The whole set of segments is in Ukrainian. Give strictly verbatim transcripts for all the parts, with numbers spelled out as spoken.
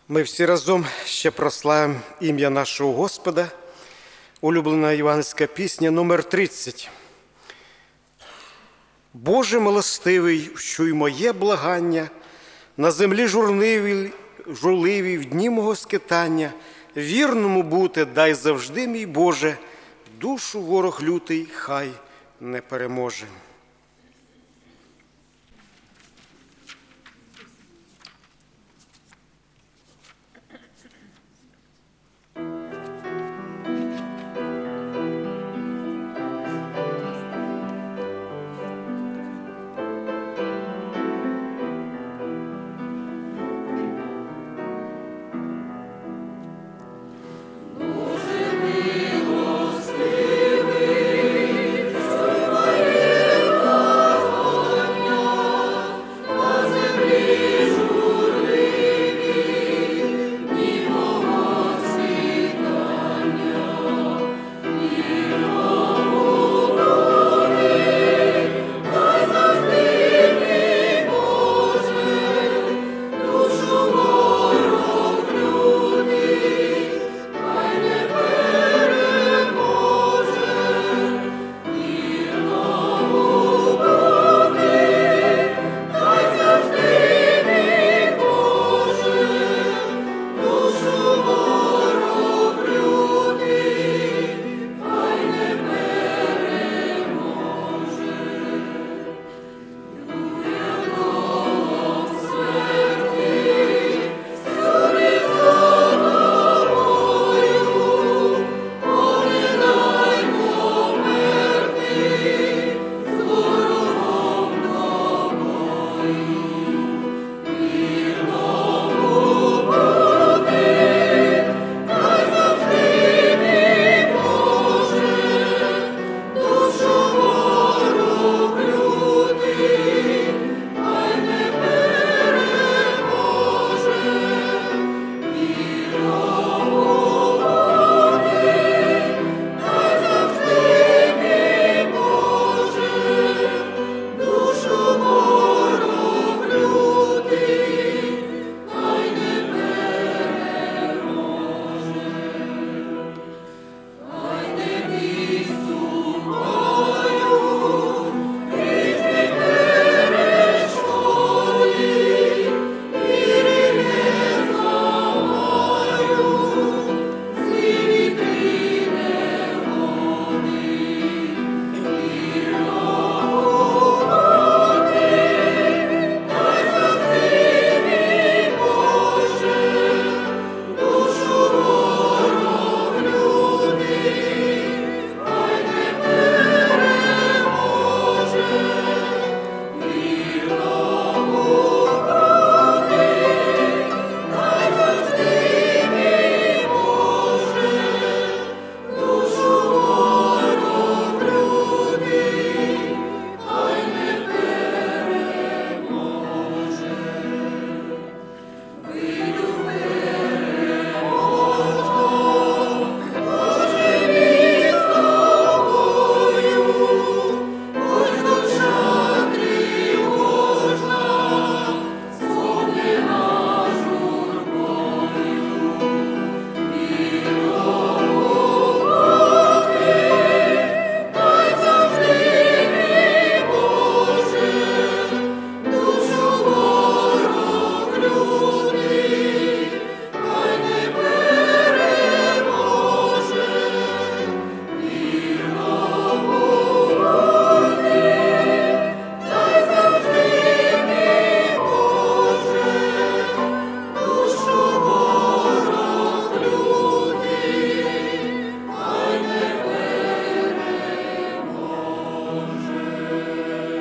Ми всі разом ще прославимо ім'я нашого Господа. Улюблена євангельська пісня номер тридцять. Боже милостивий, вчуй моє благання, на землі журливій, журливій в дні мого скитання, вірному бути дай завжди, мій Боже, душу ворог лютий хай не переможе.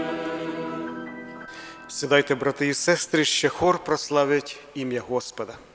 Сідайте, брати і сестри, ще хор прославить ім'я Господа.